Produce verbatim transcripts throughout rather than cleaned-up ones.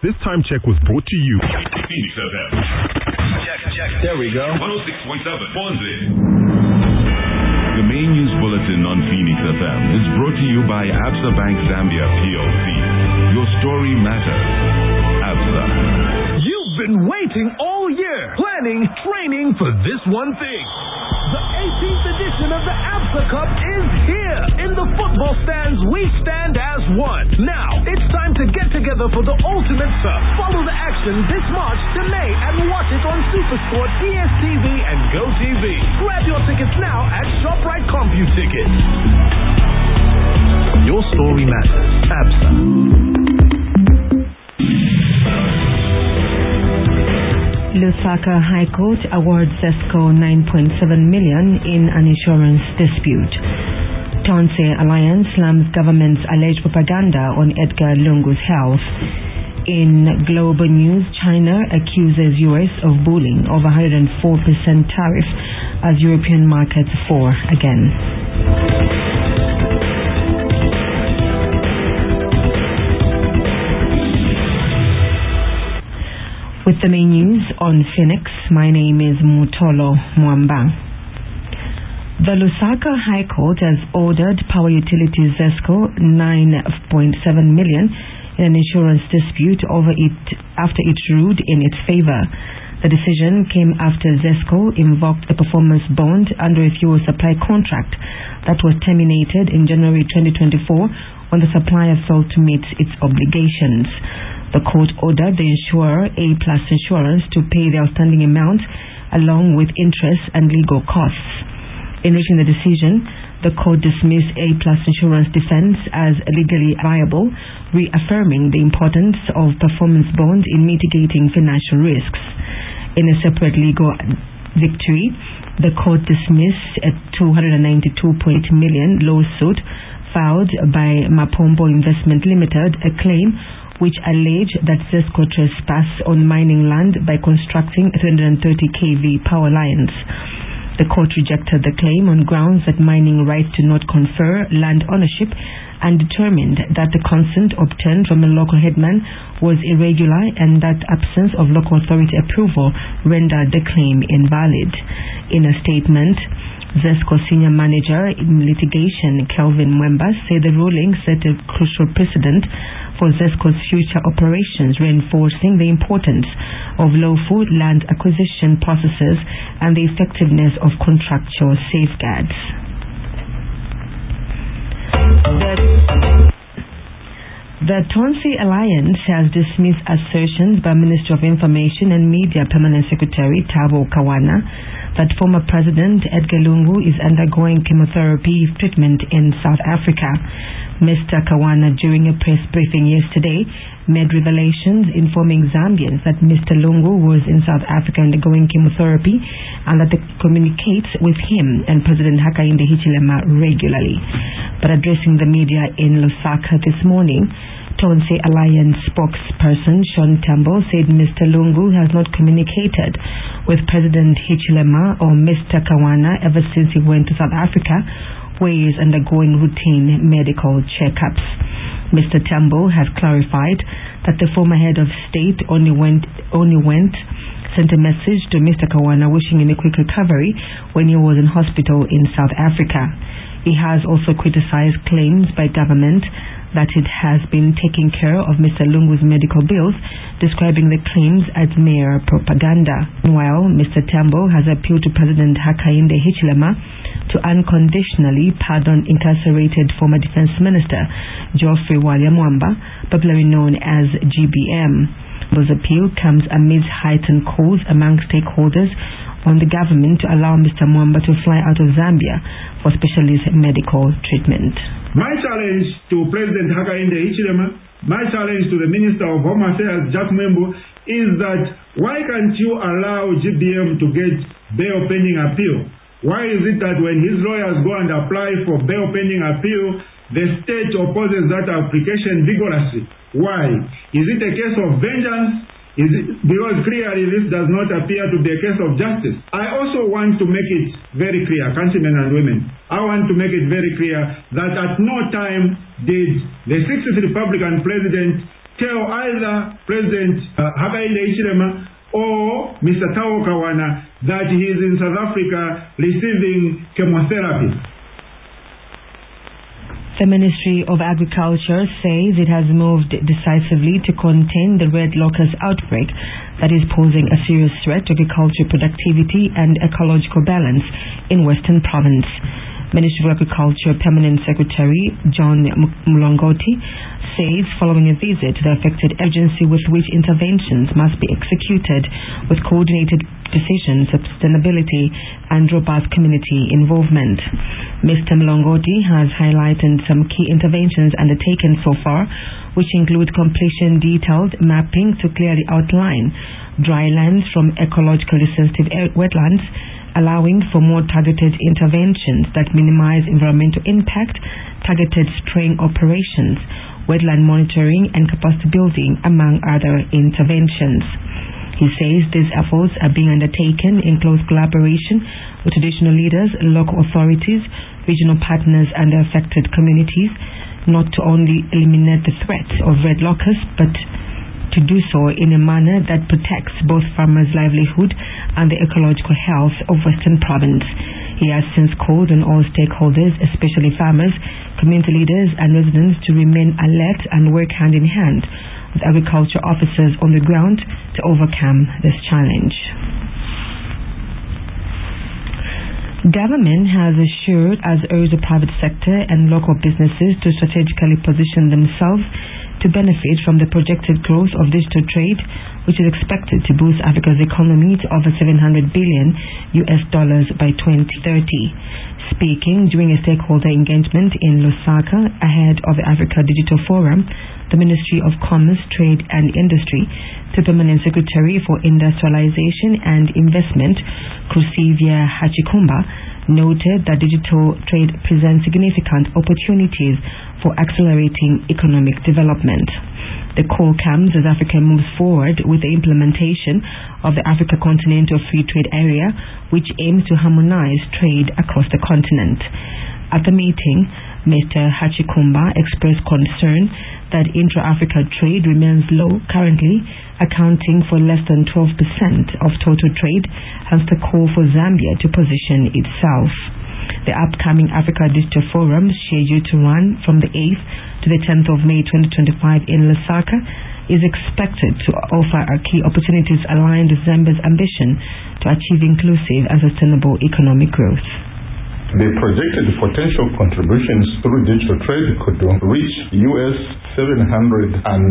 This time check was brought to you. Phoenix F M. Check, check. There we go. one oh six point seven. Ponzi. The main news bulletin on Phoenix F M is brought to you by Absa Bank Zambia P L C. Your story matters. Absa. You've been waiting all year, planning, training for this one thing. The eighteenth edition of the Absa Cup is here. In the football stands, we stand as one. Now, it's time to get together for the ultimate surf. Follow the action this March to May and watch it on SuperSport, D S T V, and GoTV. Grab your tickets now at ShopRite CompuTicket. Your story matters. Absa. Lusaka High Court awards ZESCO nine point seven million dollars in an insurance dispute. Tonse Alliance slams government's alleged propaganda on Edgar Lungu's health. In global news, China accuses U S of bullying over one hundred four percent tariff as European markets fall again. With the main news on Phoenix, my name is Mutolo Mwamba. The Lusaka High Court has ordered Power Utilities ZESCO nine point seven million dollars in an insurance dispute over it after it ruled in its favor. The decision came after ZESCO invoked a performance bond under a fuel supply contract that was terminated in January twenty twenty-four when the supplier failed to meet its obligations. The court ordered the insurer, A Plus Insurance, to pay the outstanding amount along with interest and legal costs. In reaching the decision, the court dismissed A Plus Insurance defense as legally viable, reaffirming the importance of performance bond in mitigating financial risks. In a separate legal victory, the court dismissed a two hundred ninety-two point eight million dollars lawsuit filed by Mapombo Investment Limited, a claim which alleged that ZESCO trespassed on mining land by constructing a three hundred thirty kilovolt power lines. The court rejected the claim on grounds that mining rights do not confer land ownership and determined that the consent obtained from a local headman was irregular and that absence of local authority approval rendered the claim invalid. In a statement, ZESCO Senior Manager in Litigation, Kelvin Mwemba, said the ruling set a crucial precedent for ZESCO's future operations, reinforcing the importance of lawful land acquisition processes and the effectiveness of contractual safeguards. The Tonse Alliance has dismissed assertions by Minister of Information and Media Permanent Secretary Thabo Kawana that former President Edgar Lungu is undergoing chemotherapy treatment in South Africa. Mister Kawana, during a press briefing yesterday, made revelations informing Zambians that Mister Lungu was in South Africa undergoing chemotherapy and that they communicates with him and President Hakainde Hichilema regularly. But addressing the media in Lusaka this morning, Tonse Alliance spokesperson Sean Tambo said Mister Lungu has not communicated with President Hichilema or Mister Kawana ever since he went to South Africa, where he is undergoing routine medical checkups. Mister Tambo has clarified that the former head of state only went, only went, sent a message to Mister Kawana wishing him a quick recovery when he was in hospital in South Africa. He has also criticized claims by government that it has been taking care of Mister Lungu's medical bills, describing the claims as mere propaganda. Meanwhile, Mister Tambo has appealed to President Hakainde Hichilema to unconditionally pardon incarcerated former Defense Minister Geoffrey Mwamba, popularly known as G B M. His appeal comes amidst heightened calls among stakeholders on the government to allow Mister Mwamba to fly out of Zambia for specialist medical treatment. My challenge to President Hakainde Hichilema, my challenge to the Minister of Home Affairs, Jack Mwembu, is that why can't you allow G B M to get bail pending appeal? Why is it that when his lawyers go and apply for bail pending appeal, the state opposes that application vigorously? Why? Is it a case of vengeance? Is it, because clearly this does not appear to be a case of justice. I also want to make it very clear, countrymen and women, I want to make it very clear that at no time did the sixtieth Republican President tell either President uh, Hakainde Hichilema or Mister Tao Kawana that he is in South Africa receiving chemotherapy. The Ministry of Agriculture says it has moved decisively to contain the red locust outbreak that is posing a serious threat to agricultural productivity and ecological balance in Western Province. Ministry of Agriculture Permanent Secretary John Mlongoti says following a visit to the affected agency with which interventions must be executed with coordinated precision, sustainability and robust community involvement. Mister Mlongoti has highlighted some key interventions undertaken so far, which include completion detailed mapping to clearly outline dry lands from ecologically sensitive wetlands, allowing for more targeted interventions that minimize environmental impact, targeted spraying operations, wetland monitoring and capacity building, among other interventions. He says these efforts are being undertaken in close collaboration with traditional leaders, local authorities, regional partners and the affected communities, not to only eliminate the threat of red locust, but to do so in a manner that protects both farmers' livelihood and the ecological health of Western Province. He has since called on all stakeholders, especially farmers, community leaders and residents, to remain alert and work hand in hand with agriculture officers on the ground to overcome this challenge. Government has assured as urged the private sector and local businesses to strategically position themselves to benefit from the projected growth of digital trade, which is expected to boost Africa's economy to over seven hundred billion U S dollars by twenty thirty. Speaking during a stakeholder engagement in Lusaka ahead of the Africa Digital Forum, the Ministry of Commerce, Trade and Industry, the Permanent Secretary for Industrialization and Investment, Kusivia Hachikumba, noted that digital trade presents significant opportunities for accelerating economic development. The call comes as Africa moves forward with the implementation of the Africa Continental Free Trade Area, which aims to harmonize trade across the continent. At the meeting, Mister Hachikumba expressed concern that intra-Africa trade remains low currently, accounting for less than twelve percent of total trade, hence the call for Zambia to position itself. The upcoming Africa Digital Forum, scheduled to run from the eighth to the tenth of May twenty twenty-five in Lusaka, is expected to offer key opportunities aligned with Zambia's ambition to achieve inclusive and sustainable economic growth. The projected potential contributions through digital trade could reach U S seven hundred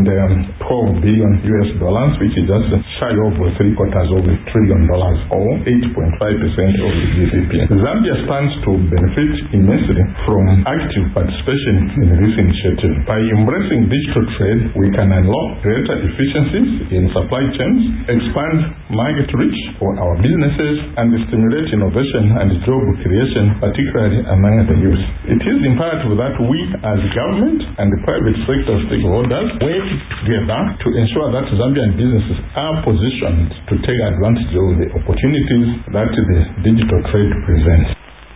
twelve billion U S dollars, which is just shy of three quarters of a trillion dollars, or eight point five percent of the G D P. Zambia stands to benefit immensely from active participation in this initiative. By embracing digital trade, we can unlock greater efficiencies in supply chains, expand market reach for our businesses, and stimulate innovation and job creation, particularly among the youth. It is imperative that we as government and the private sector stakeholders work together to ensure that Zambian businesses are positioned to take advantage of the opportunities that the digital trade presents.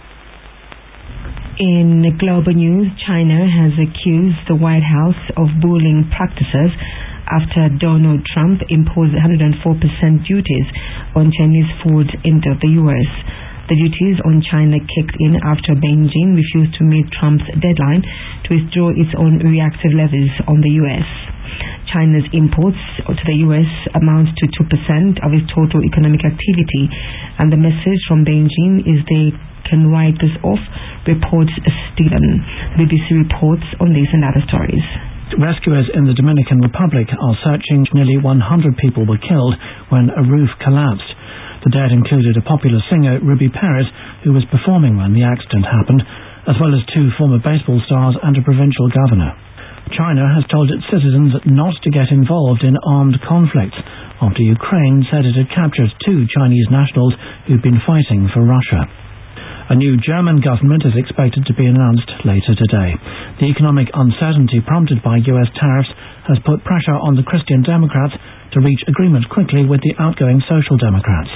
In global news, China has accused the White House of bullying practices after Donald Trump imposed one hundred four percent duties on Chinese food into the U S. The duties on China kicked in after Beijing refused to meet Trump's deadline to withdraw its own reactive levies on the U S. China's imports to the U S amount to two percent of its total economic activity, and the message from Beijing is they can write this off, reports Stephen. The B B C reports on these and other stories. Rescuers in the Dominican Republic are searching. Nearly one hundred people were killed when a roof collapsed. The dead included a popular singer, Ruby Perez, who was performing when the accident happened, as well as two former baseball stars and a provincial governor. China has told its citizens not to get involved in armed conflicts after Ukraine said it had captured two Chinese nationals who'd been fighting for Russia. A new German government is expected to be announced later today. The economic uncertainty prompted by U S tariffs has put pressure on the Christian Democrats to reach agreement quickly with the outgoing Social Democrats.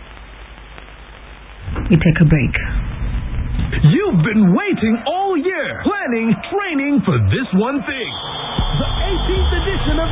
We take a break. You've been waiting all year, planning, training for this one thing. The eighteenth edition of